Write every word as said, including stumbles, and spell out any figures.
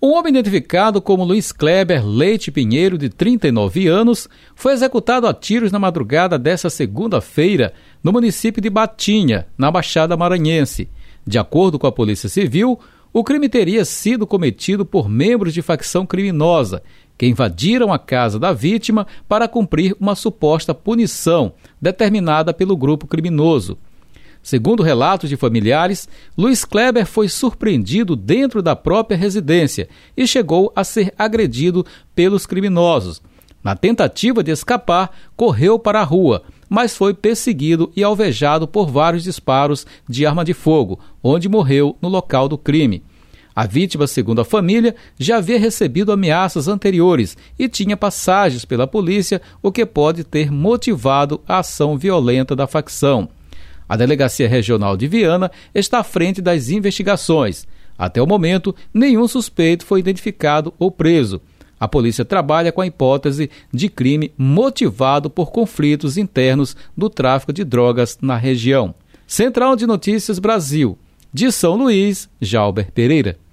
Um homem identificado como Luiz Kleber Leite Pinheiro, de trinta e nove anos, foi executado a tiros na madrugada desta segunda-feira no município de Batinha, na Baixada Maranhense. De acordo com a Polícia Civil, o crime teria sido cometido por membros de facção criminosa, que invadiram a casa da vítima para cumprir uma suposta punição determinada pelo grupo criminoso. Segundo relatos de familiares, Luiz Kleber foi surpreendido dentro da própria residência e chegou a ser agredido pelos criminosos. Na tentativa de escapar, correu para a rua, mas foi perseguido e alvejado por vários disparos de arma de fogo, onde morreu no local do crime. A vítima, segundo a família, já havia recebido ameaças anteriores e tinha passagens pela polícia, o que pode ter motivado a ação violenta da facção. A Delegacia Regional de Viana está à frente das investigações. Até o momento, nenhum suspeito foi identificado ou preso. A polícia trabalha com a hipótese de crime motivado por conflitos internos do tráfico de drogas na região. Central de Notícias Brasil. De São Luís, Jalber Pereira.